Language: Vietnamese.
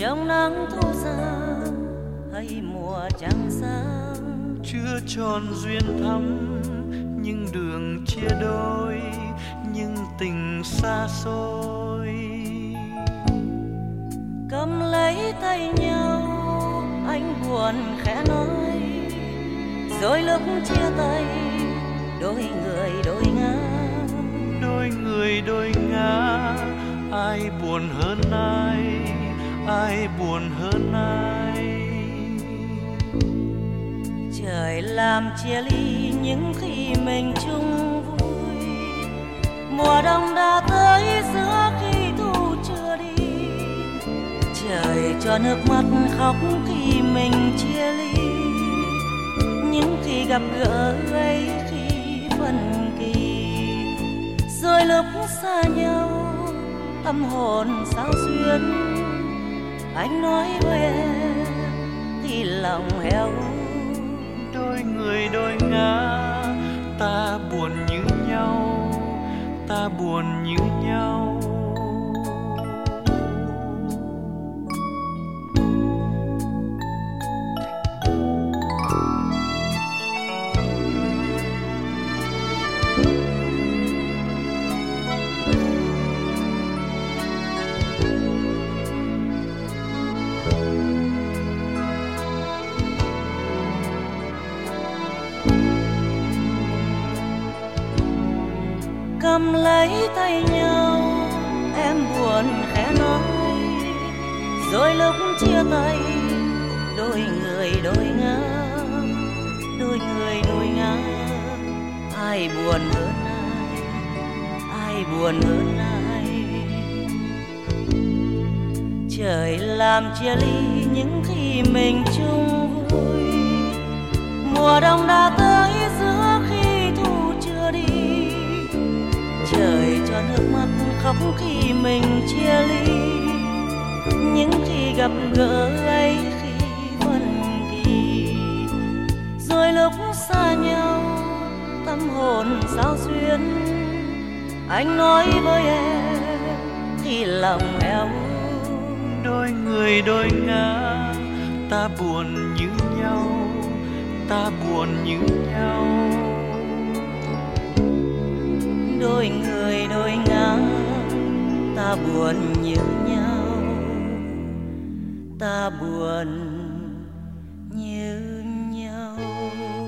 trong nắng thu sang hay mùa trăng sáng. Chưa tròn duyên thắm nhưng đường chia đôi, nhưng tình xa xôi. Cầm lấy tay nhau anh buồn khẽ nói, rồi lúc chia tay đôi người đôi ngã. Đôi người đôi ngã, ai buồn hơn ai, ai buồn hơn ai. Trời làm chia ly những khi mình chung vui, mùa đông đã tới giữa khi thu chưa đi. Trời cho nước mắt khóc khi mình chia ly, những khi gặp gỡ ấy khi phân kỳ. Rồi lúc xa nhau tâm hồn sao xuyên, anh nói với em thì lòng heo. Đôi người đôi ngã, ta buồn như nhau, ta buồn như nhau. Cầm lấy tay nhau em buồn khẽ nói, rồi lúc chia tay đôi người đôi ngã. Đôi người đôi ngã, ai buồn hơn ai, ai buồn hơn ai. Trời làm chia ly những khi mình chung vui, mùa đông đã tới giữa khi thu chưa đi. Trời cho nước mắt khóc khi mình chia ly, những khi gặp gỡ ấy khi phân kỳ. Rồi lúc xa nhau tâm hồn sao xuyên, anh nói với em thì lòng eo. Đôi người đôi ngã, ta buồn như nhau, ta buồn như nhau. Đôi người đôi ngã, ta buồn như nhau, ta buồn như nhau.